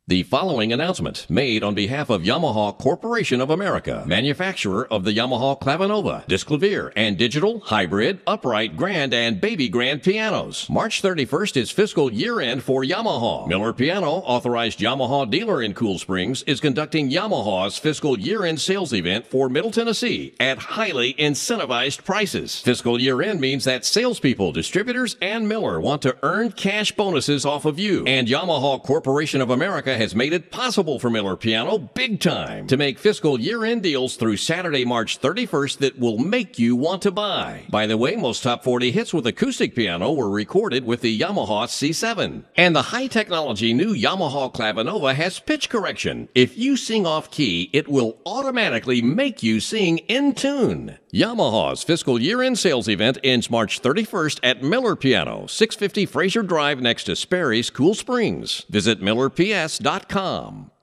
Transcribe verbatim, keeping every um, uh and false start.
The following announcement made on behalf of Yamaha Corporation of America, manufacturer of the Yamaha Clavinova, Disc Clavier, and digital, hybrid, upright, grand, and baby grand pianos. March thirty-first is fiscal year-end for Yamaha. Miller Piano, authorized Yamaha dealer in Cool Springs, is conducting Yamaha's fiscal year-end sales event for Middle Tennessee at highly incentivized prices. Fiscal year-end means that salespeople, distributors, and Miller want to earn cash bonuses off of you, and Yamaha Corporation of America has made it possible for Miller Piano big time to make fiscal year-end deals through Saturday, March thirty-first that will make you want to buy. By the way, most top forty hits with acoustic piano were recorded with the Yamaha C seven. And the high-technology new Yamaha Clavinova has pitch correction. If you sing off-key, it will automatically make you sing in tune. Yamaha's fiscal year-end sales event ends March thirty-first at Miller Piano, six fifty Fraser Drive next to Sperry's Cool Springs. Visit Miller P S dot com.